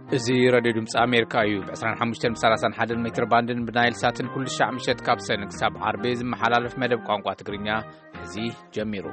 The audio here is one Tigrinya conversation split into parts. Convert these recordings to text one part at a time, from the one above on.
زي راديو دمس أمريكا يو بعسران حمشتن بسرعة حد المتر باندن بنايل ساتن كل الشعب مشت كابسن كسب عربيز محلال في مدب قانقوة تقرينيا هزي جميرو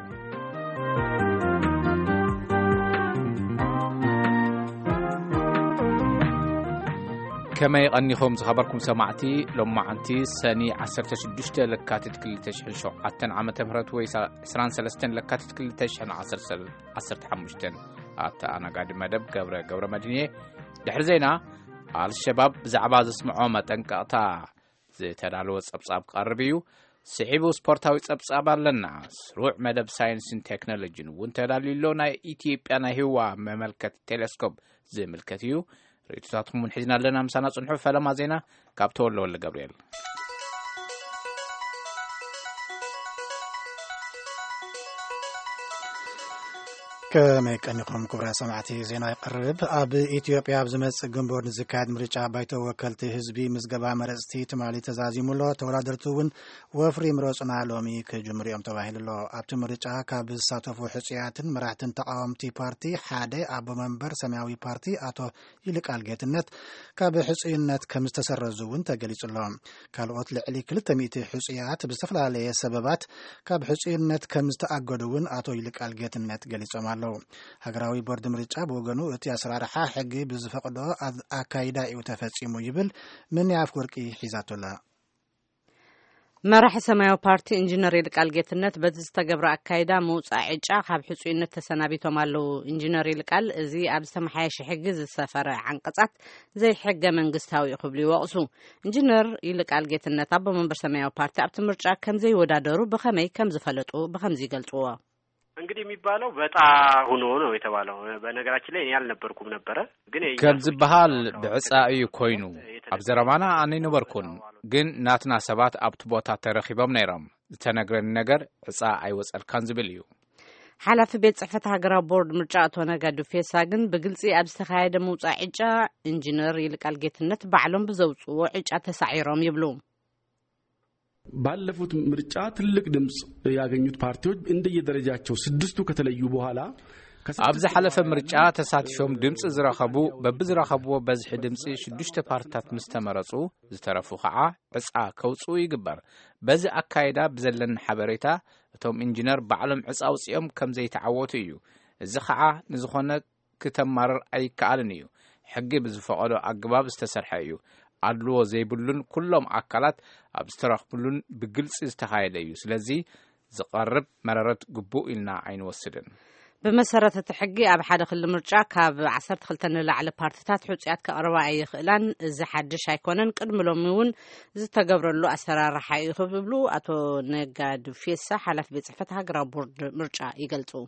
كما يغنيكم خبركم سمعتي لما عنتي سني 16 لكاتت كل تشحن شو عتن عام تمرت ويس 23 لكاتت كل تشحن 10 حمشتن حتى أنا قاعد مدب قبر مدينة دحر زينا على الشباب زعبا زسمعوا ما تنقطع زي تدالو صبصاب قربيو سعيبو سبورتاوي صبصاب لنا روح مدب ساينس اند تكنولوجي وانت داليلو نا ايثيوبيا نا هوا مملكه تلسكوب زي ملكتيو ريتاتكم من حزنا لنا مسانا صنحو فلما زينا كابتول ولا جبريل كما يكنكم كبرى سمعتي زينا يقرب اب اثيوبيا بزمص جنبور زكاد مريچا بايتو وكلتي حزبي مزغبا مرصتي تمالي تزازيمولو تولادرتون وفري مروصنا لومي كجمريوم تباهيلو ابت مريچا كاب ساتوفو حصياتن مراحتن تقاومتي بارتي حاده ابو منبر سماوي بارتي اتو يلقال جيتنت كاب حصينت كمستسرزون تغليصلهم كالوت لعلي 200 حصيات بستفلاليه سببات كاب حصينت كمستاغدون اتو يلقال جيتنت غليصمال هاغراوي بورد مريچا بوغنو اتي اسرارحا حقي بزفقدو اكايدا ايو تفصيمو يبل من يافورقي حيزاتولا مرح سمايو بارتي انجينير يلقال جيتنت بزستغبر اكايدا موصا عيچا خاب حصينت تسنابيتوم الله انجينير يلقال ازي اب سمحايش حق زسفر عنقصات زي حق منغستاوي يقبل يوقسو انجينير يلقال جيتنت اب منبر سمايو بارتي اب تمرچا كم زي ودادرو بخمي كم زفلطو بخمزي يገልጹوا እንግዲህ የሚባለው በጣ ሆኖ ነው የተባለው በነገራችን ላይ እኔ ያልነበርኩም ነበር ግን ከዝበሃል በዕጻዩ ኮይኑ አብዘራማና አኔ ነበርኩን ግን ናትና ሰባት አብት ቦታ ተረኺቦም ነይሮም ዝተነግረን ነገር ዕጻ አይወጸልካን ዝብል እዩ حلف بيت صحفة هاجرا بورد مرجعته نجدو في ساجن بجلسي أبس تخايد موسى عجا إنجنير يلقى الجيتنت بعلم بزوج وعجا تسعيرهم يبلوم ባለፉት ምርጫ ትልቅ ድምጽ ያገኙት ፓርቲዎች እንደየደረጃቸው ስድስቱ ከተለዩ በኋላ አብዛ ሐለፈ ምርጫ ተሳትፎም ድምጽ ዝራኸቡ በብዝራኸቡ በዝሕ ድምጽ ሽዱሽተ ፓርቲታት ምስተመረጹ ዝተረፉ ኸዓ ዕጻ ከውጹ ይግበር በዚ አካይዳ ብዘለን ሓበሬታ እቶም ኢንጂነር ባዕሎም ዕጻ ውጽኦም ከም ዘይተዓወቱ እዩ እዚ ኸዓ ንዝኾነ ከተማረር ኣይከኣልን እዩ ሕጊ ብዝፈቐዶ አግባብ ዝተሰርሐ እዩ አድልዎ ዘይብሉን ኩሎም አካላት አብስተራኽብሉን በግልጽ ዝተኻየደ እዩ ስለዚ ዝቀርብ መረረት ግቡእ ኢልና አይንወስድን بمسارة الحقي أب حدا خل مرجع كاب 12 لعل بارتيات حوصيات كأربعة يخلان إذا حدش هيكونن قدم لهمون إذا تجبر له أسرار راح يخبلو أتو نجاد في الساحة لف بصفتها جرابورد مرجع يقلتو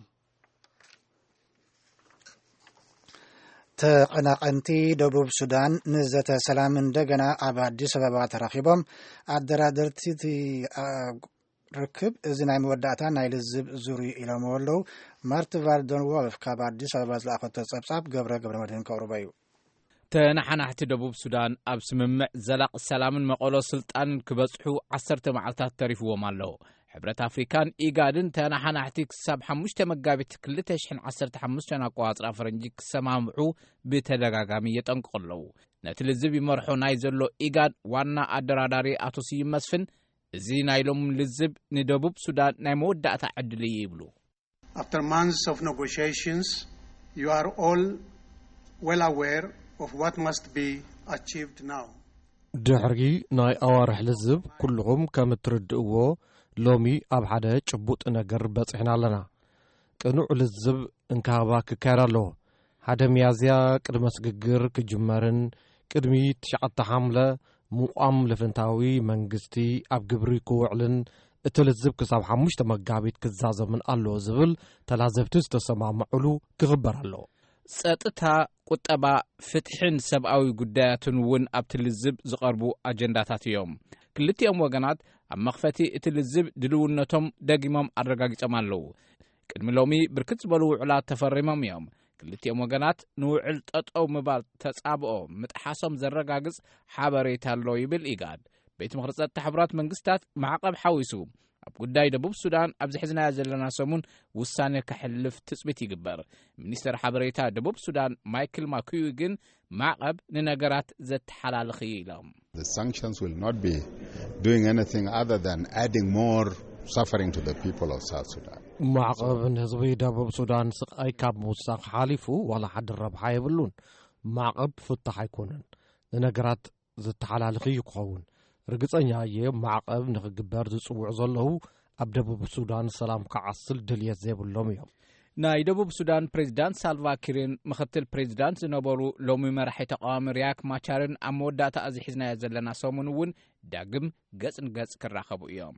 تقناقنتي دبوب السودان نزت سلام دغنا ابادي سببا ترخيبهم ادرادرتي ركب ازناي موداتا نايل زوري الى مولو مارت فالدون وولف كابادي سببا زلاخت تصبصاب غبر مدين كوربايو تنحنحت دبوب السودان اب سممع زلاق السلام مقولو سلطان كبصحو 10 معلتات تريفوم الله حبرت أفريكان إيجادن تنحنحتك سب 5 مجابت كل تشحن 15 أقواط أفرنجيك سمامعو بتدغاغامية أنقلو نتلزب مرحو نايزلو إيجاد وانا أدراداري أتوسي مسفن زي نايلوم لزب ندبوب سودان نايمود داتا عدلي يبلو After months of negotiations, you are all well aware of what must be achieved now. دحري ناي أوارح لزب كلهم كمتردقوا لومي أب حدا چبوط نجر بصحنا لنا قنوع لزب انكابا ككارالو حدا ميازيا قدمس غغر كجمرن قدمي تشعت حمله مقام لفنتاوي منغستي اب غبري كوعلن اتلزب كساب 5 مغابيت كزازمن الله زبل تلازبتس تسمعمعلو كغبرالو ጸጥታ ቁጠባ ፍትሕን ሰብአዊ ጉዳያትን ውን ኣብትልዝብ ዝቀርቡ አጀንዳታት እዮም ክልቲኦም ወገናት ኣብ መኽፈቲ እትልዝብ ድልውነቶም ደጊሞም አረጋግጠም ኣለው ቅድሚ ሎሚ ብርክት ዝበሉ ውዕላት ተፈሪሞም እዮም ክልቲኦም ወገናት ንውዕል ጠጠው ምባል ተጻብኦ ምጥሓሶም ዘረጋግጽ ሓበሬታ ኣሎ ይብል ኢጋድ ቤት ምክሪ ጸጥታ ሕብራት መንግስታት ማዕቀብ ሓዊሱ ኣብ ጉዳይ ደቡብ ሱዳን ኣብ ዝሕዝናያ ዘለና ሰሙን ውሳኔ ከሕልፍ ትጽቢት ይግበር ሚኒስትር ሓበሬታ ደቡብ ሱዳን ማይክል ማኩዩ ግን ማዕቀብ ንነገራት ዘተሓላልኽ ኢሎም The sanctions will not be doing anything other than adding more suffering to the people of South Sudan. ማዕቀብ ንህዝቢ ደቡብ ሱዳን ስቃይ ካብ ምውሳኽ ሓሊፉ ዋላ ሓደ ረብሓ የብሉን ማዕቀብ ፍታሕ ኣይኮነን ንነገራት ዘተሓላልኽ ይኸውን ርግጸኛ እየ ማዕቀብ ንኽግበር ዝጽውዑ ዘለዉ ኣብ ደቡብ ሱዳን ሰላም ክዓስል ድልየት ዘይብሎም እዮም ናይ ደቡብ ሱዳን ፕሬዝዳንት ሳልቫ ኪርን ምክትል ፕሬዝዳንት ዝነበሩ ሎሚ መራሒ ተቃዋሚ ሪያክ ማቻርን ኣብ መወዳእታ እዚ ሒዝናዮ ዘለና ሰሙን እውን ዳግም ገጽ ንገጽ ክራኸቡ እዮም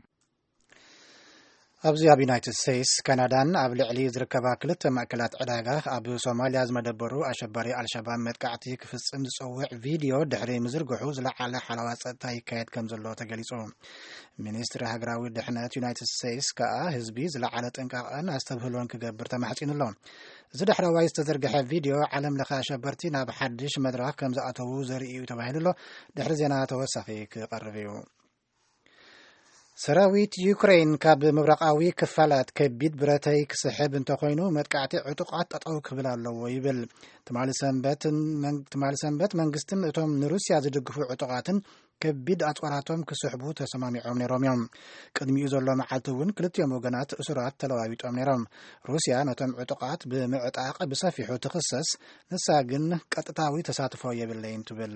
ኣብዚ ኣብ ዩናይትድ ስቴትስ ካናዳን ኣብ ልዕሊ ዝርከባ ክልተ ማእከላት ዕዳጋ ኣብ ሶማልያ ዝመደበሩ ኣሸባሪ አልሸባብ መጥቃዕቲ ክፍጽም ዝጽውዕ ቪድዮ ድሕሪ ምዝርግሑ ዝለዓለ ሓለዋ ጸጥታ ይካየድ ከም ዘሎ ተገሊጹ ሚኒስትሪ ሃገራዊ ድሕነት ዩናይትድ ስቴትስ ከዓ ህዝቢ ዝለዓለ ጥንቃቐን ኣስተብህሎን ክገብር ተማሕጺኑ ኣሎ እዚ ድሕረዋይ ዝተዘርግሐ ቪድዮ ዓለም ለኸ ኣሸበርቲ ናብ ሓድሽ መድረኽ ከም ዝኣተዉ ዘርኢ እዩ ተባሂሉ ኣሎ ድሕሪ ዜና ተወሳኺ ክቐርብ እዩ ሰራዊት ዩክሬን ካብ ምብራቃዊ ክፋላት ከቢድ ብረተይ ክስሕብ እንተኮይኑ መጥቃዕቲ ዕጡቃት ጠጠው ክብል ኣለዎ ይብል ትማሊ ሰንበት መንግስትን እቶም ንሩስያ ዝድግፉ ዕጡቃትን ከቢድ ኣጽዋራቶም ክስሕቡ ተሰማሚዖም ነይሮም እዮም ቅድሚኡ ዘሎ መዓልቲ እውን ክልቲኦም ወገናት እሱራት ተለዋዊጦም ነይሮም ሩስያ ነቶም ዕጡቃት ብምዕጣቅ ብሰፊሑ ትኽሰስ ንሳ ግን ቀጥታዊ ተሳትፎ የብለይን ትብል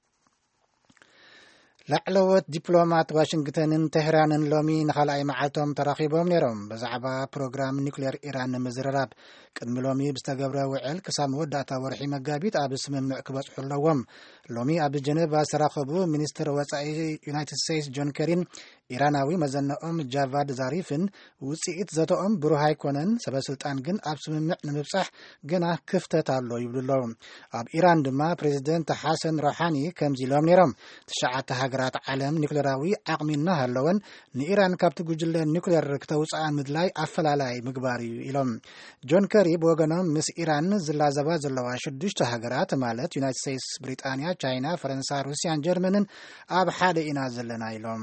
ላዕለወት ዲፕሎማት ዋሽንግተንን ቴህራንን ሎሚ ንኻልኣይ መዓልቶም ተራኺቦም ነይሮም ብዛዕባ ፕሮግራም ኒውክሌር ኢራን ንምዝርራብ ቅድሚ ሎሚ ብዝተገብረ ውዕል ክሳብ መወዳእታ ወርሒ መጋቢት ኣብ ስምምዕ ክበጽሑ ኣለዎም ሎሚ ኣብ ጀነቫ ዝተራኸቡ ሚኒስትር ወጻኢ ዩናይትድ ስቴትስ ጆን ከሪን ኢራናዊ መዘነኦም ጃቫድ ዛሪፍን ውጽኢት ዘተኦም ብሩህ ኣይኮነን ሰበስልጣን ግን ኣብ ስምምዕ ንምብጻሕ ገና ክፍተት ኣሎ ይብሉ ኣለዉ ኣብ ኢራን ድማ ፕሬዚደንት ሓሰን ሮሓኒ ከምዚ ኢሎም ነይሮም ትሽዓተ ሃገራት ዓለም ኒውክሌራዊ ዓቕሚ እናሃለወን ንኢራን ካብቲ ጉጅለ ኒውክሌር ክተውፅኣ ምድላይ ኣፈላላይ ምግባር እዩ ኢሎም ጆን ከሪ ብወገኖም ምስ ኢራን ዝላዘባ ዘለዋ 6 ሃገራት ማለት ዩናይትድ ስቴትስ ብሪጣንያ ቻይና ፈረንሳ ሩስያን ጀርመንን ኣብ ሓደ ኢና ዘለና ኢሎም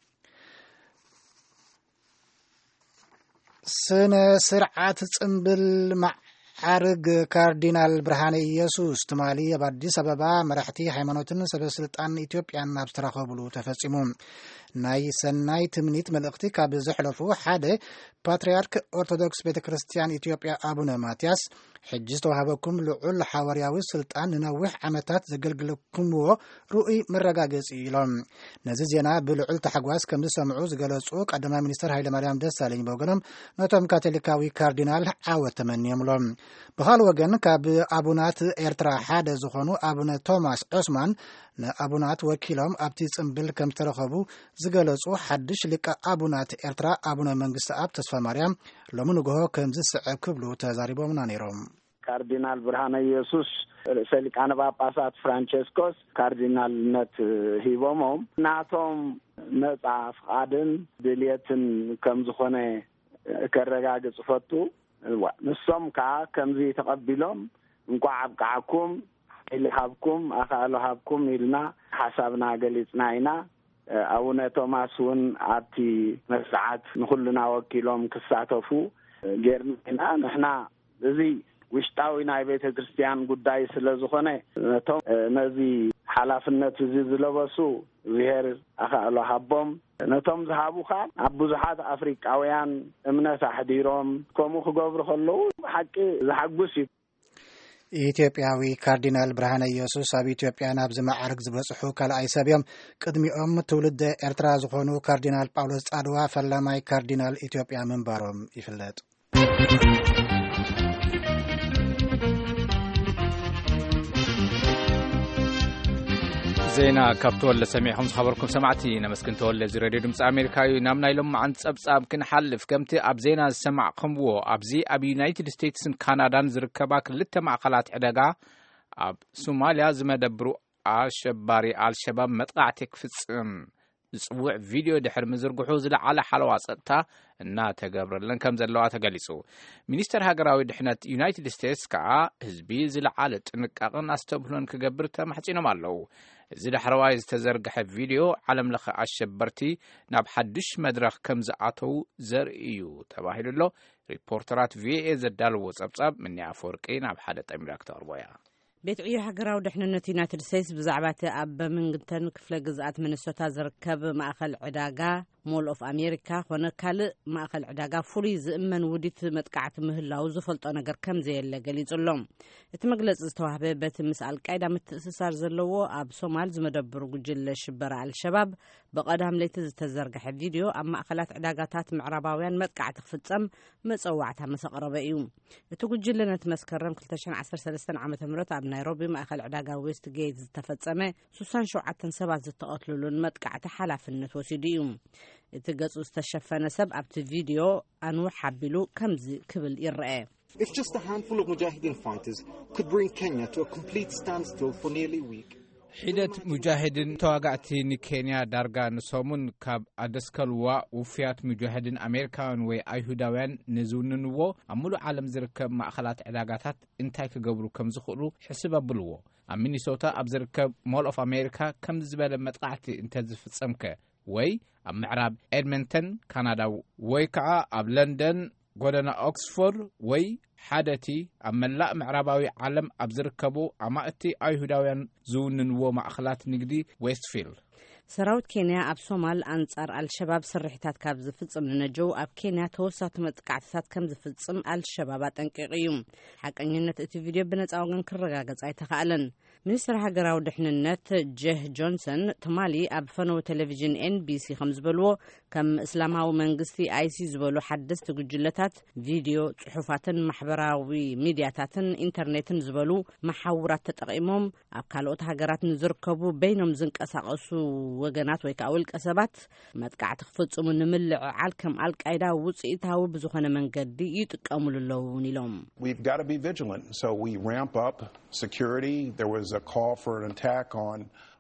ስነ ስርዓት ጽምብል ማዕርግ ካርዲናል ብርሃነ ኢየሱስ ትማሊ ኣብ አዲስ አበባ መራሕቲ ሃይማኖትን ሰበስልጣን ኢትዮጵያን ናብ ዝተራኸብሉ ተፈጺሙ ናይ ሰናይ ትምኒት መልእኽቲ ካብ ዘሕለፉ ሓደ ፓትርያርክ ኦርቶዶክስ ቤተክርስቲያን ኢትዮጵያ አቡነ ማትያስ ሕጂ ዝተዋሃበኩም ልዑል ሓዋርያዊ ስልጣን ንነዊሕ ዓመታት ዘገልግለኩምዎ ሩኡይ መረጋገፂ ኢሎም ነዚ ዜና ብልዑል ተሓጓስ ከም ዝሰምዑ ዝገለጹ ቀዳማይ ሚኒስትር ሃይለማርያም ደሳለኝ በወገኖም ነቶም ካቶሊካዊ ካርዲናል ዓወት ተመኒዮምሎም ብኻልእ ወገን ካብ አቡናት ኤርትራ ሓደ ዝኾኑ አቡነ ቶማስ ዑስማን ንአቡናት ወኪሎም ኣብቲ ጽምብል ከም ተረኸቡ ዝገለጹ ሓድሽ ሊቀ አቡናት ኤርትራ አቡነ መንግስቲ አብ ተስፋ ማርያም ሎሚ ንግሆ ከም ዝስዕብ ክብሉ ተዛሪቦምና ነይሮም ካርዲናል ብርሃነ ኢየሱስ ርእሰ ሊቃነ ጳጳሳት ፍራንቸስኮስ ካርዲናልነት ሂቦሞም ናቶም ነጻ ፍቃድን ድልየትን ከም ዝኾነ ከረጋግጽ ፈቱ ንሶም ከዓ ከምዚ ተቀቢሎም እንኳዕ ኣብቃዓኩም ኢልሃብኩም ኣኻልሃብኩም ኢልና ሓሳብና ገሊጽና ኢና አቡነ ቶማስ ውን ኣብቲ መስዓት ንኹልና ወኪሎም ክሳተፉ ጌርና ንሕና እዚ ውሽጣዊ ናይ ቤተ ክርስቲያን ጉዳይ ስለ ዝኾነ ነዚ ሓላፍነት እዚ ዝለበሱ ብሔር ኣኻልሃቦም ነቶም ዝሃቡኻ ኣብ ብዙሓት ኣፍሪቃውያን እምነት ኣሕዲሮም ከምኡ ክገብሩ ከለዉ ሓቂ ዝሓጉስ እዩ ኢትዮጵያዊ ካርዲናል ብርሃነ ኢየሱስ ኣብ ኢትዮጵያ ናብ ዝማዕርግ ዝበጽሑ ካልኣይ ሰብ እዮም ቅድሚኦም ትውልደ ኤርትራ ዝኾኑ ካርዲናል ጳውሎስ ጻድዋ ፈላማይ ካርዲናል ኢትዮጵያ ምንባሮም ይፍለጥ ዜና ካብ ተወለ ሰሚዕኹም ዝኸበርኩም ሰማዕቲ ነመስክን ተወለ እዚ ሬድዮ ድምፂ ኣሜሪካ እዩ ናብ ናይሎም መዓንቲ ጸብጻብ ክንሓልፍ ከምቲ ኣብ ዜና ዝሰማዕኹምዎ ኣብዚ ኣብ ዩናይትድ ስቴትስን ካናዳን ዝርከባ ክልተ ማእኸላት ዕደጋ ኣብ ሶማልያ ዝመደብሩ ኣሸባሪ አልሸባብ መጥቃዕቲ ክፍጽም ዝጽውዕ ቪድዮ ድሕሪ ምዝርግሑ ዝለዓለ ሓለዋ ጸጥታ እናተገብረለን ከም ዘለዋ ተገሊጹ ሚኒስትር ሃገራዊ ድሕነት ዩናይትድ ስቴትስ ከዓ ህዝቢ ዝለዓለ ጥንቃቐን ኣስተብህሎን ክገብር ተማሕጺኖም ኣለዉ እዚ ድሕረዋይ ዝተዘርግሐ ቪድዮ ዓለም ለኸ ኣሸበርቲ ናብ ሓድሽ መድረኽ ከም ዝኣተዉ ዘርኢ እዩ ተባሂሉ ኣሎ ሪፖርተራት ቪኦኤ ዘዳልዎ ጸብጻብ ምንያ ፈወርቂ ናብ ሓደ ጠሚራ ክተቕርቦ እያ ቤት ዕዮ ሃገራዊ ድሕንነት ዩናይትድ ስቴትስ ብዛዕባ እቲ ኣብ በርሚንግተን ክፍለ ግዝኣት ሚኒሶታ ዝርከብ ማእኸል ዕዳጋ ሞል ኦፍ ኣሜሪካ ኮነ ካልእ ማእኸል ዕዳጋ ፍሉይ ዝእመን ውዲት መጥቃዕቲ ምህላው ዝፈልጦ ነገር ከም ዘየለ ገሊጹሎም እቲ መግለፂ ዝተዋህበ በቲ ምስ ኣልቃይዳ ምትእስሳር ዘለዎ ኣብ ሶማል ዝመደብሩ ጉጅለ ሽበራ አልሸባብ በቀዳም ለይቲ ዝተዘርግሐ ቪድዮ ኣብ ማእኸላት ዕዳጋታት ምዕራባውያን መጥቃዕቲ ክፍጸም መፀዋዕታ መሰቕረበ እዩ እቲ ጉጅለ ነቲ መስከረም 2013 ዓ.ም ኣብ ናይሮቢ ማእኸል ዕዳጋ ዌስት ጌት ዝተፈጸመ 67 ሰባት ዝተቐትሉሉን መጥቃዕቲ ሓላፍነት ወሲዱ እዩ እቲ ገጹ ዝተሸፈነ ሰብ ኣብቲ ቪድዮ ኣንውሕ ሓቢሉ ከምዚ ክብል ይርአ If just a handful of Mujahideen fighters could bring Kenya to a complete standstill for nearly a week. ሒደት ሙጃሂድን ተዋጋዕቲ ንኬንያ ዳርጋ ንሶሙን ካብ ኣደስከልዋ ውፍያት ሙጃሂድን ኣሜሪካውያን ወይ ኣይሁዳውያን ንዝውንንዎ ኣብ ሙሉእ ዓለም ዝርከብ ማእኸላት ዕዳጋታት እንታይ ክገብሩ ከም ዝኽእሉ ሕስብ ኣብልዎ ኣብ ሚኒሶታ ኣብ ዝርከብ ሞል ኦፍ ኣሜሪካ ከም ዝበለ መጥቃዕቲ እንተዝፍጸምከ ወይ ኣብ ምዕራብ ኤድመንተን ካናዳ ወይ ከዓ ኣብ ለንደን ጎደና ኦክስፎርድ ወይ ሓደቲ ኣብ መላእ ምዕራባዊ ዓለም ኣብ ዝርከቡ ኣማእቲ ኣይሁዳውያን ዝውንንዎ ማእኸላት ንግዲ ዌስትፊልድ ሰራዊት ኬንያ ኣብ ሶማል አንጻር አልሸባብ ስርሕታት ካብ ዝፍጽም ንነጀው ኣብ ኬንያ ተወሳኺ መጥቃዕትታት ከም ዝፍጽም አልሸባብ አጠንቂቁ እዩ ሓቀኝነት እቲ ቪድዮ ብነጻ ወገን ክረጋገጽ ኣይተኻኣለን ሚኒስትር ሃገራዊ ድሕንነት ጄህ ጆንሰን ትማሊ ኣብ ፈነወ ቴሌቪዥን ኤንቢሲ ከም ዝበልዎ ከም እስላማዊ መንግስቲ አይሲ ዝበሉ ሓደስቲ ጉጅለታት ቪድዮ ጽሑፋትን ማሕበራዊ ሚድያታትን ኢንተርኔትን ዝበሉ መሓውራት ተጠቂሞም ኣብ ካልኦት ሃገራት ንዝርከቡ በይኖም ዝንቀሳቀሱ ወገናት ወይ ከዓ ውልቀ ሰባት መጥቃዕቲ ክፍጽሙ ንምልዕዓል ከም አልቃይዳ ውጽኢታዊ ብዝኾነ መንገዲ ይጥቀሙሉ ኣለውን ኢሎም We've got to be vigilant so we ramp up security there was a call for an attack on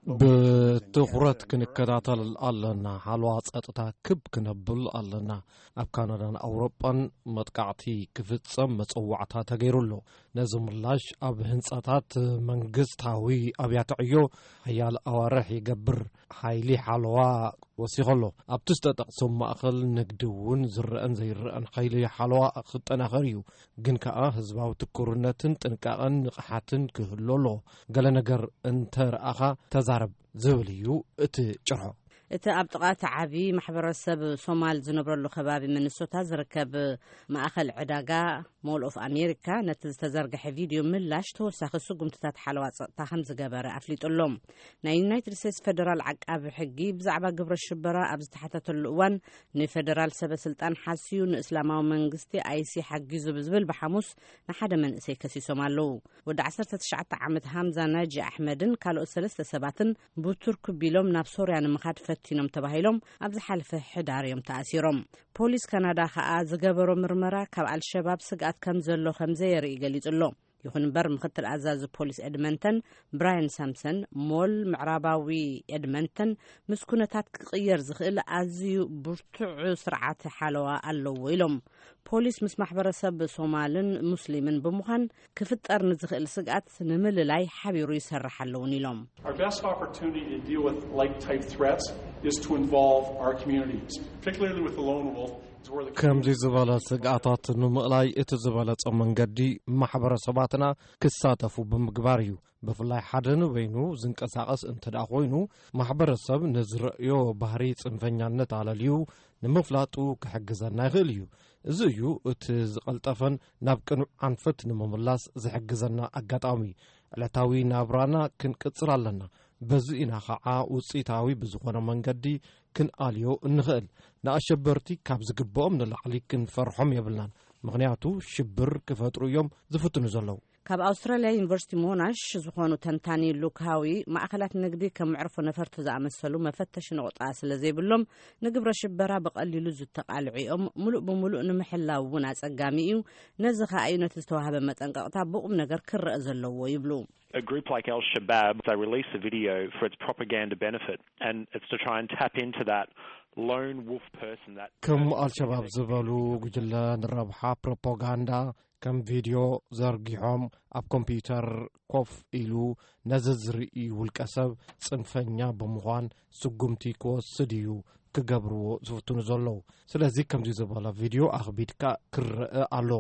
ብትኹረት ክንከታተል ኣለና ሓልዋ ጸጥታ ክብ ክነብል ኣለና ኣብ ካናዳን ኣውሮጳን መጥቃዕቲ ክፍጸም መጽዋዕታ ተገይሩሎ ነዚ ምላሽ ኣብ ህንጻታት መንግስታዊ ኣብያተ ዕዮ ሓያል ኣዋርሕ ይገብር ሓይሊ ሓልዋ ወሲኸሎ ኣብቲ ዝተጠቕሶም ማእኸል ንግዲ እውን ዝርአን ዘይርአን ሓይሊ ሓልዋ ክጠናኸር እዩ ግን ከዓ ህዝባዊ ትኩርነትን ጥንቃቐን ንቕሓትን ክህልሎ ገለ ነገር እንተረኣኻ ተዛረብ ዝብል እዩ እቲ ጭርሖ እቲ ኣብ ጥቃት ዓቢ ማሕበረሰብ ሶማል ዝነብረሉ ከባቢ ሚኒሶታ ዝርከብ ማእኸል ዕዳጋ ሞል ኦፍ ኣሜሪካ ነቲ ዝተዘርግሐ ቪድዮ ምላሽ ተወሳኺ ስጉምትታት ሓለዋ ጸጥታ ከም ዝገበረ ኣፍሊጡሎም ናይ ዩናይትድ ስቴትስ ፌደራል ዓቃቢ ሕጊ ብዛዕባ ግብረ ሽበራ ኣብ ዝተሓተተሉ እዋን ንፌደራል ሰበስልጣን ሓስዩ ንእስላማዊ መንግስቲ አይሲ ሓጊዙ ብዝብል ብሓሙስ ንሓደ መንእሰይ ከሲሶም ኣለዉ ወዲ 19 ዓመት ሃምዛ ናጂ ኣሕመድን ካልኦት 3 ሰባትን ብቱርክ ቢሎም ናብ ሶርያ ንምኻድ ፈቲኖም ተባሂሎም ኣብ ዝሓለፈ ሕዳር እዮም ተኣሲሮም ፖሊስ ካናዳ ከዓ ዝገበሮ ምርመራ ካብ አልሸባብ ስጋት ከም ዘሎ ከም ዘየርኢ ገሊጹሎ ይኹን እምበር ምክትል ኣዛዚ ፖሊስ ኤድመንተን ብራያን ሳምሰን ሞል ምዕራባዊ ኤድመንተን ምስ ኩነታት ክቕየር ዝኽእል ኣዝዩ ብርቱዕ ስርዓት ሓለዋ ኣለዎ ኢሎም ፖሊስ ምስ ማሕበረሰብ ሶማልን ሙስሊምን ብምዃን ክፍጠር ንዝኽእል ስጋት ንምልላይ ሓቢሩ ይሰርሕ ኣለውን ኢሎም Our best opportunity to deal with like type threats is to involve our communities, particularly with the lone wolf. ከምዚ ዝበለ ስጋታት ንምእላይ እቲ ዝበለጸ መንገዲ ማሕበረሰባትና ክሳተፉ ብምግባር እዩ ብፍላይ ሓደ ንበይኑ ዝንቀሳቐስ እንትዳ ኮይኑ ማሕበረሰብ ንዝረእዮ ባህሪ ጽንፈኛነት ኣለልዩ ንምፍላጡ ክሕግዘና ይኽእል እዩ እዚ እዩ እቲ ዝቐልጠፈን ናብ ቅኑዕ አንፈት ንምምላስ ዝሕግዘና ኣጋጣሚ ዕለታዊ ናብራና ክንቅጽር ኣለና በዚ ኢና ኸዓ ውጽኢታዊ ብዝኾነ መንገዲ ክንኣልዮ እንኽእል ንኣሸበርቲ ካብ ዝግብኦም ንላዕሊ ክንፈርሖም የብልናን ምክንያቱ ሽብር ክፈጥሩ እዮም ዝፍትኑ ዘለዉ ካብ ኣውስትራልያ ዩኒቨርሲቲ ሞናሽ ዝኾኑ ተንታኒ ሉካዊ ማእኸላት ንግዲ ከም ምዕርፎ ነፈርቲ ዝኣመሰሉ መፈተሽ ነቑጣ ስለ ዘይብሎም ንግብረ ሽበራ ብቐሊሉ ዝተቃልዑ እዮም ሙሉእ ብምሉእ ንምሕላው እውን ኣጸጋሚ እዩ ነዚ ከዓ እዩ ነቲ ዝተዋህበ መጠንቀቕታ ብቁም ነገር ክርአ ዘለዎ ይብሉ A group like Al-Shabaab, they release the video for its propaganda benefit, and it's to try and tap into that lone wolf person that... ከም አልሸባብ ዝበሉ ጉጅለ ንረብሓ ፕሮፓጋንዳ ከም ቪድዮ ዘርጊሖም ኣብ ኮምፒውተር ኮፍ ኢሉ ነዚ ዝርኢ ውልቀ ሰብ ጽንፈኛ ብምዃን ስጉምቲ ክወስድ እዩ ክገብርዎ ዝፍትኑ ዘለዉ ስለዚ ከምዚ ዝበለ ቪድዮ ኣኽቢድካ ክርአ ኣሎ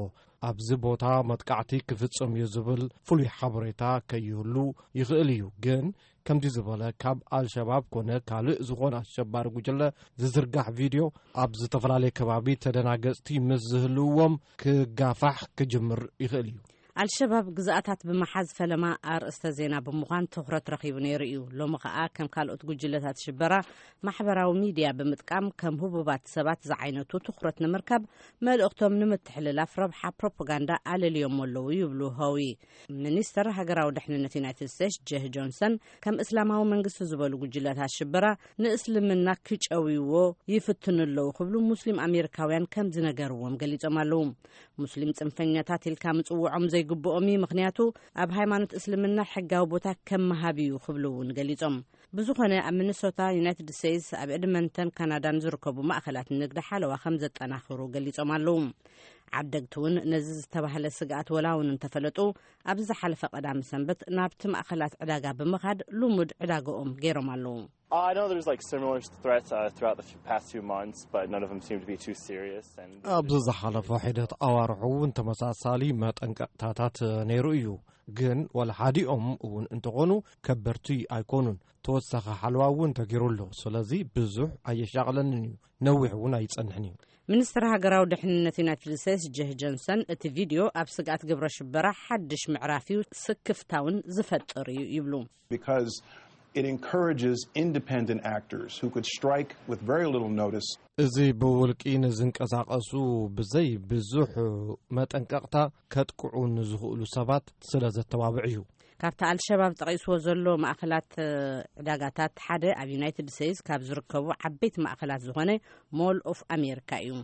ኣብዚ ቦታ መጥቃዕቲ ክፍጽም እዩ ዝብል ፍሉይ ሓበሬታ ከይህሉ ይኽእል እዩ ግን ከምዚ ዝበለ ካብ አልሸባብ ኮነ ካልእ ዝኾነ አሸባሪ ጉጅለ ዝዝርጋሕ ቪድዮ ኣብ ዝተፈላለየ ከባቢ ተደናገጽቲ ምስ ዝህልውዎም ክጋፋሕ ክጅምር ይኽእል እዩ አልሸባብ ግዛአታት በመሓዝ ፈለማ አርእስተ ዜና በመዃን ትኹረት ረኺቡ ነይሩ እዩ ሎሚ ኸኣ ከም ካልኦት ጉጅለታት ሽበራ ማሕበራዊ ሚድያ ብምጥቃም ከም ህቡባት ሰባት ዝዓይነቱ ትኹረት ንምርካብ መልእኽቶም ንምትሕልላፍ ረብሓ ፕሮፓጋንዳ አለልዮም ኣለዉ ይብሉ ሆዊ ሚኒስተር ሃገራዊ ድሕንነት ዩናይትድ ስቴትስ ጄህ ጆንሰን ከም እስላማዊ መንግስቲ ዝበሉ ጉጅለታት ሽበራ ንእስልምና ክጨውይዎ ይፍትኑ ኣለዉ ክብሉ ሙስሊም አሜሪካውያን ከም ዝነገርዎም ገሊጾም ኣለዉ ሙስሊም ጽንፈኛታት ኢልካ ምጽውዖም ዘይግብኦሚ ምክንያቱ ኣብ ሃይማኖት እስልምና ሕጋዊ ቦታ ከም መሃቢዩ ክብሉውን ገሊጾም ብዙኾነ ኣብ ሚኒሶታ ዩናይትድ ስቴትስ ኣብ ኤድመንተን ካናዳን ዝርከቡ ማእኸላት ንግዲ ሓለዋ ከም ዘጠናኽሩ ገሊጾም ኣለዉ ዓደግቲ እውን ነዚ ዝተባህለ ስግኣት ወላውን እንተፈለጡ ኣብ ዝሓለፈ ቀዳሚ ሰንበት ናብቲ ማእኸላት ዕዳጋ ብምኻድ ልሙድ ዕዳጋኦም ገይሮም ኣለዉ I know there's like similar threats throughout the past 2 months, but none of them seem to be too serious. ኣብዚ ዝሓለፈ ሒደት ኣዋርሑ እውን ተመሳሳሊ መጠንቀቕታታት ነይሩ እዩ ግን ወላ ሓዲኦም እውን እንትኾኑ ከበርቲ ኣይኮኑን ተወሳኺ ሓለዋ እውን ተገይሩሉ ስለዚ ብዙሕ ኣየሻቕለንን እዩ ነዊሕ እውን ኣይጸንሕን እዩ ሚኒስትር ሃገራዊ ድሕንነት ዩናይትድ ስቴትስ ጄህ ጆንሰን እቲ ቪድዮ ኣብ ስግኣት ግብረ ሽበራ ሓድሽ ምዕራፊዩ ስክፍታውን ዝፈጥር እዩ ይብሉ because it encourages independent actors who could strike with very little notice. እዚ ብውልቂ ንዝንቀሳቐሱ ብዘይ ብዙሕ መጠንቀቕታ ከጥቅዑን ዝኽእሉ ሰባት ስለ ዘተባብዕ እዩ ካብቲ አልሸባብ ጠቂስዎ ዘሎ ማእኸላት ዕዳጋታት ሓደ ኣብ ዩናይትድ ስቴትስ ካብ ዝርከቡ ዓበይቲ ማእኸላት ዝኾነ ሞል ኦፍ አሜሪካ እዩ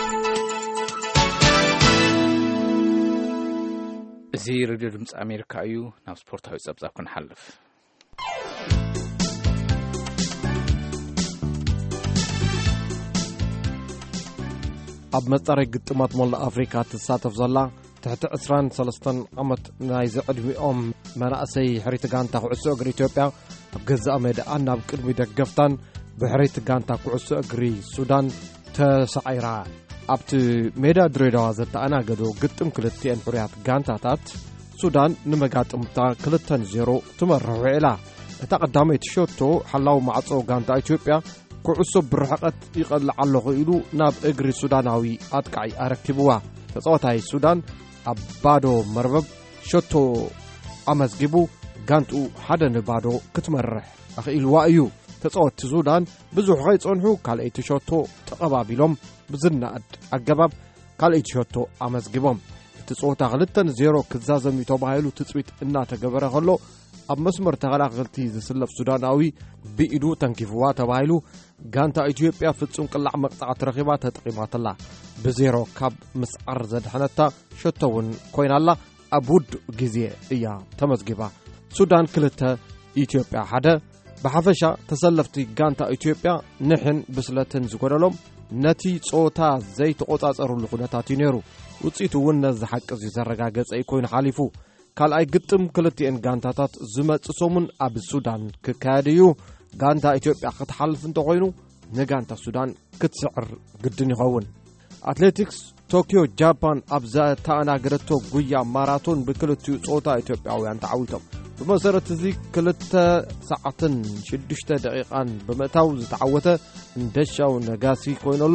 እዚ ሬድዮ ድምፂ አሜሪካ እዩ ናብ ስፖርታዊ ጸብጻብ ክንሓልፍ ኣብ መጻረይ ግጥማት መላእ አፍሪካ ትሳተፍ ዘላ ትሕቲ 23 ዓመት ናይ ዝዕድሚኦም መናእሰይ ሕሪት ጋንታ ኩዕሶ እግሪ ኢትዮጵያ ኣብ ገዛእ ሜዳኣ ናብ ቅድሚ ደገፍታን ብሕሪት ጋንታ ኩዕሶ እግሪ ሱዳን ተሰዓይራ ኣብቲ ሜዳ ድሬዳዋ ዘተኣናገዶ ግጥም ክልቲአን ፍርያት ጋንታታት ሱዳን ንመጋጥምታ 2-0 ትመርሑ ኢላ እታ ቀዳመይቲ ሾቶ ሓላው ማዕጾ ጋንታ ኢትዮጵያ ኩዕሶ ብርሕቀት ይቀልዕ ኣለኹ ኢሉ ናብ እግሪ ሱዳናዊ ኣጥቃዒ ኣረኪብዋ ተጻዋታይ ሱዳን ኣብ ባዶ መርበብ ሾቶ ኣመዝጊቡ ጋንቱ 1-0 ክትመርሕ ኣኽኢልዋ እዩ ተጻወትቲ ሱዳን ብዙሕ ከይጸንሑ ካልአይቲ ሾቶ ተቐባቢሎም ብዝናእድ ኣገባብ ካልአይቲ ሾቶ ኣመዝጊቦም እቲ ጸወታ 2-0 ክዛዘም ተባሂሉ ትጽቢት እናተገበረ ከሎ ኣብ መስመር ተኸላኸልቲ ዝስለፍ ሱዳናዊ ብኢዱ ተንኪፍዋ ተባሂሉ ጋንታ ኢትዮጵያ ፍጹም ቅላዕ መቅጻዕት ረኺባ ተጠቂማትላ ብዜሮ ካብ ምስዓር ዘድሐነታ ሸቶውን ኮይናላ ኣብ ውድ ግዜ እያ ተመዝጊባ ሱዳን 2 ኢትዮጵያ 1 ብሓፈሻ ተሰለፍቲ ጋንታ ኢትዮጵያ ንሕን ብስለትን ዝጎደሎም ነቲ ጾታ ዘይተቆጻጸሩሉ ኩነታት ነይሩ ውጽኢቱ እውን ነዚ ሓቂ ዘረጋገጸ ኮይኑ ሓሊፉ ካልኣይ ግጥም ክልቲአን ጋንታታት ዝመጽሶምን ኣብ ሱዳን ክካየድዩ ጋንታ ኢትዮጵያ ክትሓልፍ እንተኮይኑ ንጋንታ ሱዳን ክትስዕር ግድን ይኸውን አትሌቲክስ ቶኪዮ ጃፓን ኣብ ዘተኣናገደቶ ጉያ ማራቶን ብክልቲኡ ጾታ ኢትዮጵያውያን ተዓዊቶም ብመሰረት እዚ 2 ሰዓትን 6 ደቂቃን ብምእታው ዝተዓወተ እንደሻው ነጋሲ ኮይነሎ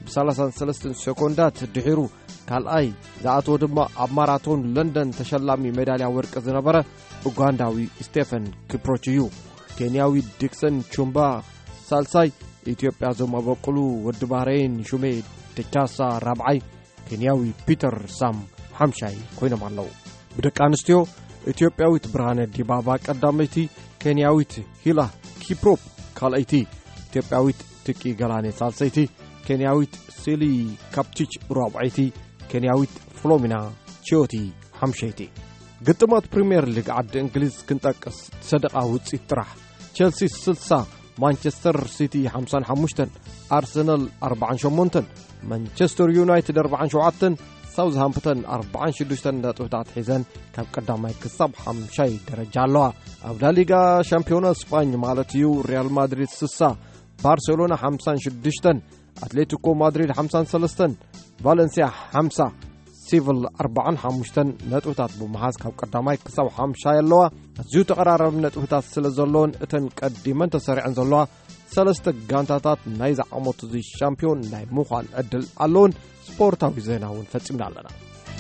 ብ33 ሰኮንዳት ድሒሩ ካልኣይ ዝኣተወ ድማ ኣብ ማራቶን ለንደን ተሸላሚ ሜዳልያ ወርቂ ዝነበረ ኡጋንዳዊ ስቴፈን ኪፕሮች እዩ ኬንያዊ ዲክሰን ቹምባ ሳልሳይ ኢትዮጵያ ዘመበቅሉ ወዲ ባህሬን ሹሜ ደቻሳ ራብዓይ ኬንያዊ ፒተር ሳም ሓምሻይ ኮይኖም ኣለዉ ብደቂ ኣንስትዮ ኢትዮጵያዊት ብርሃነ ዲባባ ቀዳመይቲ ኬንያዊት ሂላ ኪፕሮፕ ካልአይቲ ኢትዮጵያዊት ትቂ ገላኔ ሳልሰይቲ ኬንያዊት ሲሊ ካፕቲች ራብዓይቲ ኬንያዊት ፍሎሚና ቺዮቲ ሓምሸይቲ ግጥማት ፕሪሚየር ሊግ ዓዲ እንግሊዝ ክንጠቅስ ሰደቃ ውጽኢት ጥራሕ ቸልሲ 60 ማንቸስተር ሲቲ 55 አርሰናል 48 ማንቸስተር ዩናይትድ 47 ሳውዝሃምፕተን 46 ነጥብታት ሒዘን ካብ ቀዳማይ ክሳብ 5 ደረጃ ኣለዋ ኣብ ላሊጋ ሻምፒዮና ስፓኝ ማለት እዩ ሪያል ማድሪድ 60 ባርሴሎና 56 አትሌቲኮ ማድሪድ 53 ቫሌንሲያ 50 ሲቪል 45 ነጥብታት ብምሓዝ ካብ ቀዳማይ ክሳብ 5 ኣለዋ ኣዝዩ ተቀራረብ ነጥብታት ስለ ዘለዎን እተን ቀዲመን ተሰሪዐን ዘለዋ ሰለስተ ጋንታታት ናይ ዝዓመቱ ሻምፒዮን ናይ ምዃን ዕድል ኣለውን ስፖርታዊ ዜና እውን ፈጺምና ኣለና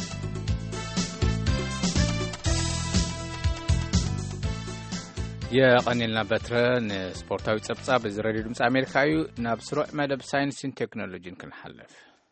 የቀኒልና በትረን ስፖርታዊ ጸብጻብ በዝሬዲዮ ድምጽ አሜሪካዩ ናብ ስሩዕ መደብ ሳይንስን ቴክኖሎጂን ክንሐለፍ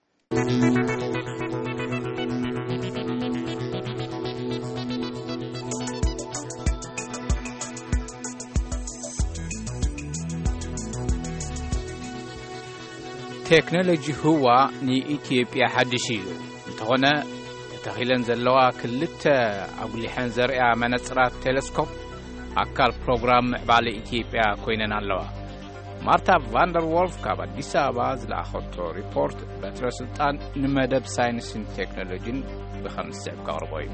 ቴክኖሎጂ ህዋ ንኢትዮጵያ ሓድሽ እዩ እንተኾነ ተተኺለን ዘለዋ ክልተ አጉሊሐን ዘርያ መነጽራት ቴሌስኮፕ አካል ፕሮግራም ምዕባለ ኢትዮጵያ ኮይነን ኣለዋ ማርታ ቫንደር ወልፍ ካብ አዲስ አበባ ዝለኣኸቶ ሪፖርት በትረ ስልጣን ንመደብ ሳይንስን ቴክኖሎጂን ብኸምስዕ ቀርቦ እዩ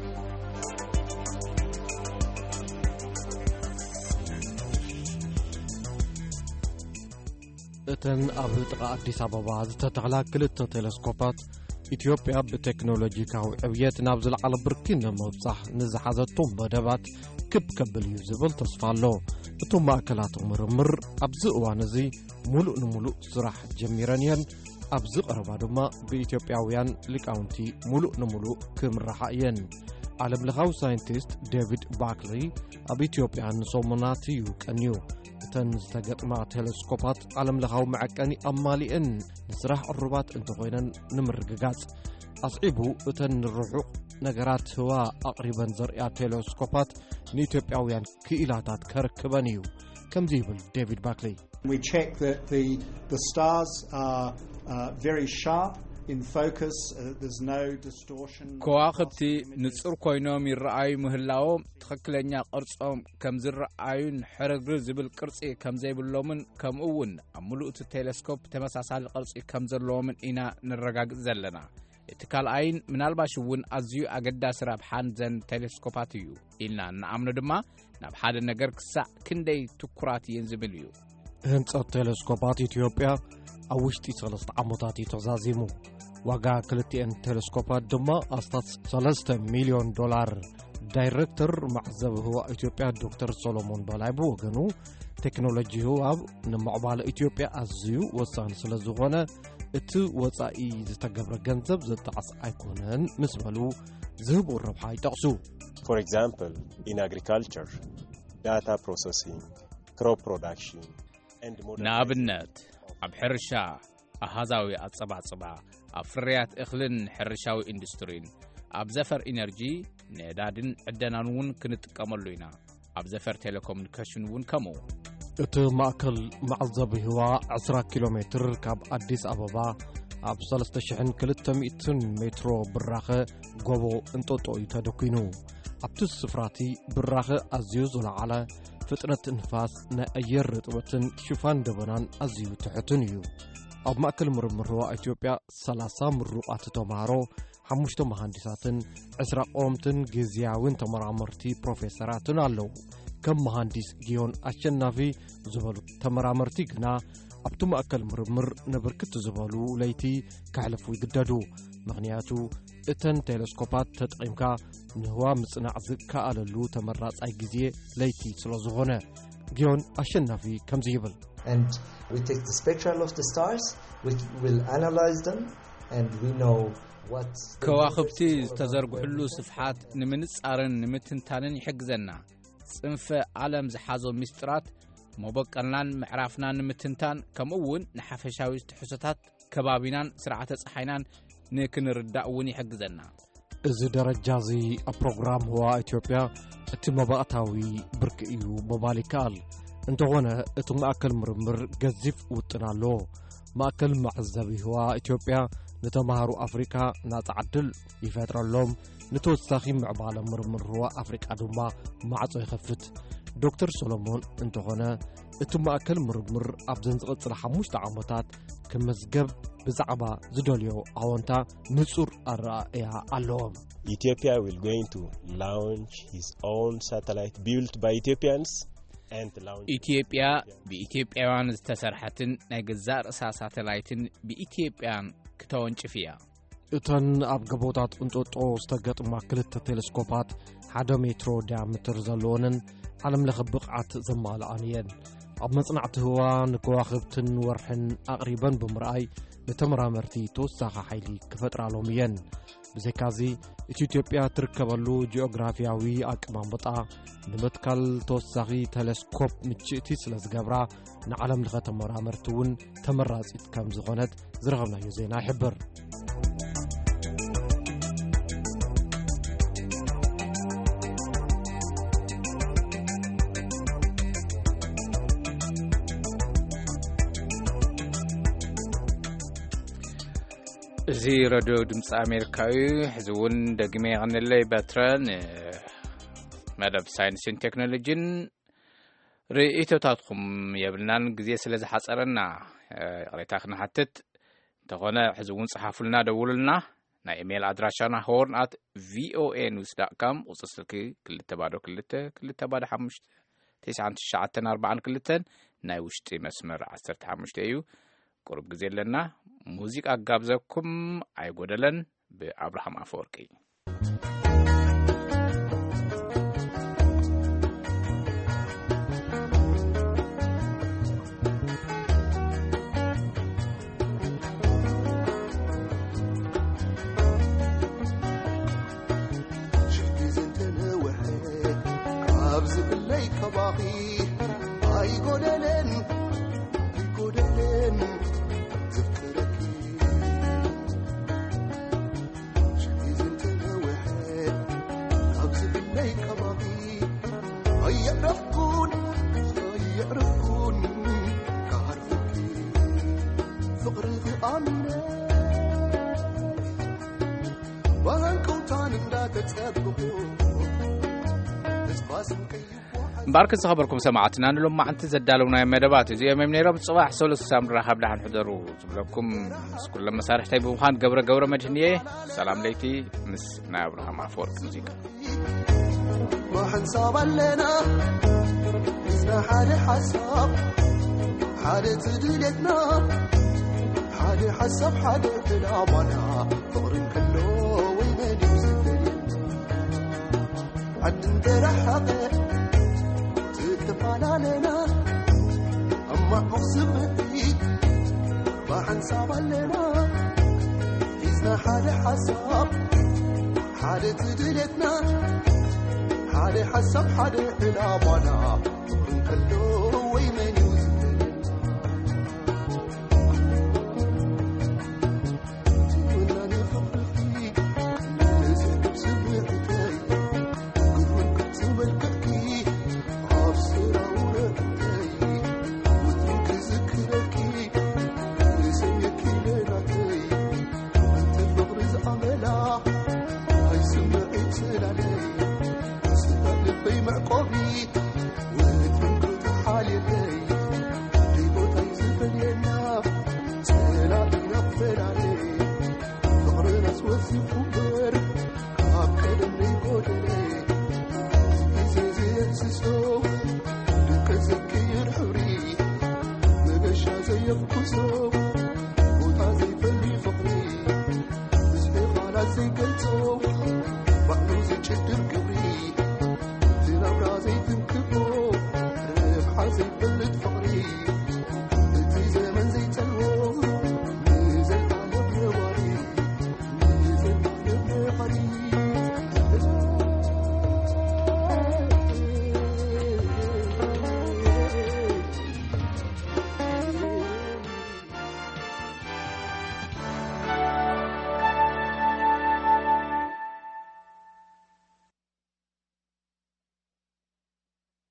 እተን ኣብ ጥቃ አዲስ አበባ ዝተተኽላ ክልተ ቴሌስኮፓት ኢትዮጵያ ብቴክኖሎጂካዊ ዕብየት ናብ ዝለዓለ ብርኪ ንምብጻሕ ንዝሓዘቶም መደባት ክብከብል እዩ ዝብል ተስፋ ኣሎ እቶም ማእከላት ምርምር ኣብዚ እዋን እዚ ሙሉእ ንሙሉእ ስራሕ ጀሚረን እየን ኣብዚ ቀረባ ድማ ብኢትዮጵያውያን ሊቃውንቲ ሙሉእ ንሙሉእ ክምርሓ እየን ዓለምለኻዊ ሳይንቲስት ዴቪድ ባክሊ ኣብ ኢትዮጵያ ንሰሙናት እዩ ቀንዩ እተን ዝተገጥማ ቴሌስኮፓት ዓለምለኻዊ መዐቀኒ ኣማሊአን ንስራሕ ቅርባት እንተኾይነን ንምርግጋጽ ኣስዒቡ እተን ንርሑቕ ነገራት ህዋ ኣቕሪበን ዘርያ ቴሌስኮፓት ንኢትዮጵያውያን ክኢላታት ከርክበን እዩ ከምዚ ይብል ዴቪድ ባክሊ We check that the stars are very sharp in focus there's no distortion ከዋኽብቲ ንጹር ኮይኖም ይረኣዩ ምህላዎም ትኽክለኛ ቅርጾም ከም ዝረኣዩን ሕርግር ዝብል ቅርጺ ከም ዘይብሎምን ከምኡውን ኣብ ሙሉእ ቴሌስኮፕ ተመሳሳሊ ቅርጺ ከም ዘለዎምን ኢና ንረጋግጽ ዘለና እቲ ካልኣይን ምናልባሽ እውን ኣዝዩ ኣገዳሲ ረብሓን ዘን ቴሌስኮፓት እዩ ኢልና ንኣምኑ ድማ ናብ ሓደ ነገር ክሳዕ ክንደይ ትኩራት እየን ዝብል እዩ ህንጸት ቴሌስኮፓት ኢትዮጵያ ኣብ ውሽጢ 3 ዓመታት ተዛዚሙ ዋጋ ክልቲአን ቴሌስኮፓት ድማ ኣስታት $3 ሚሊዮን ዳይሬክተር ማዕዘብ ህዋ ኢትዮጵያ ዶክተር ሶሎሞን በላይ ብወገኑ ቴክኖሎጂ ህዋ ንምዕባለ ኢትዮጵያ ኣዝዩ ወሳኒ ስለ ዝኾነ እቲ ወጻኢ ዝተገብረ ገንዘብ ዘጣዓስ ኣይኮነን ምስ በሉ ዝህቡ ረብሓ ይጠቕሱ For example, in agriculture, data processing, crop production, and ንኣብነት ኣብ ሕርሻ ኣሃዛዊ ኣጸባጽባ ኣብ ፍርያት እኽልን ሕርሻዊ ኢንዱስትሪን ኣብ ዘፈር ኢነርጂ ነዳድን ዕደናን እውን ክንጥቀመሉ ኢና ኣብ ዘፈር ቴሌኮሙኒኬሽን እውን ከምኡ እቲ ማእከል ማዕዘቢ ህዋ 20 ኪሎ ሜትር ካብ አዲስ አበባ ኣብ 3200 ሜትሮ ብራኸ ጎቦ እንጦጦ እዩ ተደኪኑ ኣብቲ ስፍራቲ ብራኸ ኣዝዩ ዝለዓለ ፍጥነት ንፋስ ናይ ኣየር ርጥበትን ሽፋን ደበናን ኣዝዩ ትሕትን እዩ ኣብ ማእከል ምርምር ህዋ ኢትዮጵያ 30 ምሩቃት ተማሃሮ 5 መሃንዲሳትን 20 ቆምትን ጊዜያውን ተመራመርቲ ፕሮፌሰራትን ኣለዉ ከም መሃንዲስ ጊዮን አሸናፊ ዝበሉ ተመራመርቲ ግና ኣብቲ ማእከል ምርምር ንብርክት ዝበሉ ለይቲ ካሕልፉ ይግደዱ ምክንያቱ እተን ቴሌስኮፓት ተጠቂምካ ንህዋ ምጽናዕ ዝከኣለሉ ተመራጻይ ግዜ ለይቲ ስለ ዝኾነ ጊዮን አሸናፊ ከምዚ ይብል and we take the spectrum of the stars we will analyze them and we know what ከዋኽብቲ ዝተዘርግሑሉ ስፍሓት ንምንጻርን ንምትንታንን ይሕግዘና ጽንፈ ዓለም ዝሓዞ ምስጢራት መበቀልናን ምዕራፍናን ንምትንታን ከምኡውን ንሓፈሻዊ ትሕሶታት ከባቢናን ስርዓተ ፀሓይናን ንክንርዳእ እውን ይሕግዘና እዚ ደረጃ እዚ ኣብ ፕሮግራም ህዋ ኢትዮጵያ እቲ መባእታዊ ብርኪ እዩ በባሊካል እንተኾነ እቲ ማእከል ምርምር ገዚፍ ውጥን ኣሎ ማእከል ማዕዘቢ ህዋ ኢትዮጵያ ንተማሃሩ ኣፍሪካ ናጻዕድል ይፈጥረሎም ንተወሳኺ ምዕባለ ምርምር ህዋ ኣፍሪካ ድማ ማዕጾ ይኸፍት ዶክተር ሶሎሞን እንተኾነ እቲ ማእከል ምርምር ኣብ ዝቕጽል 5 ዓመታት ክመዝገብ ብዛዕባ ዝደልዮ ኣወንታ ንጹር ኣረኣእያ ኣለዎም Ethiopia will going to launch his own satellite built by Ethiopians and launch ኢትዮጵያ ብኢትዮጵያውያን ዝተሰርሐትን ናይ ገዛእ ርእሳ ሳተላይትን ብኢትዮጵያን ክተወንጭፍ እያ እተን ኣብ ገቦታት እንጦጦ ዝተገጥማ ክልተ ቴሌስኮፓት 1 ሜትሮ ዲያሜትር ዘለዎንን ዓለም ለኸ ብቕዓት ዘማልአን እየን ኣብ መጽናዕቲ ህዋ ንከዋኽብትን ወርሕን ኣቕሪበን ብምርኣይ ንተመራመርቲ ተወሳኺ ሓይሊ ክፈጥራሎም እየን ብዘካዚ ኢትዮጵያ ትርከበሉ ጂኦግራፊያዊ ኣቀማምጣ ንምትካል ተወሳኺ ቴሌስኮፕ ምችእቲ ስለ ዝገብራ ንዓለም ለኸ ተመራመርቲ እውን ተመራጺት ከም ዝኾነት ዝረኸብናዮ ዜና ይሕብር እዚ ሬድዮ ድምፂ ኣሜሪካዊ ሕዚ እውን ደግሜ ይቕንለይ በትረን መደብ ሳይንስን ቴክኖሎጂን ርእይቶታትኩም የብልናን ግዜ ስለ ዝሓፀረና ቅሬታ ክንሓትት እንተኾነ ሕዚ እውን ጽሓፉልና ደውሉልና ናይ ኢሜይል ኣድራሻና horn@voanews.com ቁጽሪ ስልኪ 222-59942 ናይ ውሽጢ መስመር 15 እዩ ቁርብ ጊዜ ለና ሙዚቃ ጋብዘኩም ኣይጎደለን ብአብርሃም አፈወርቂ ካብዝ ብለይ ከባኺ ኣይጎደለን مبارك خبركم سمعتنا نلوم ما أنت زدالونا مدبات زي ما منيرب الصباح سول السامر رحب لحن حضروا لكم كل لما صار حتى بوخان قبره مجنيه سلام ليتي مس نابرها مع فورك موسيقى ما حنصاب لنا إذا حد حسب حد تدلتنا حد حسب حد كلامنا فقرن كله وين يوسف عد انت رحقه تتفاناننا أما مقسم بيك ما حنصاب لنا إذا حد حسب حد تدلتنا حد حسب حد كلامنا فقرن كله وين يوسف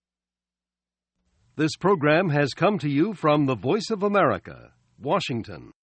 This program has come to you from the Voice of America, Washington.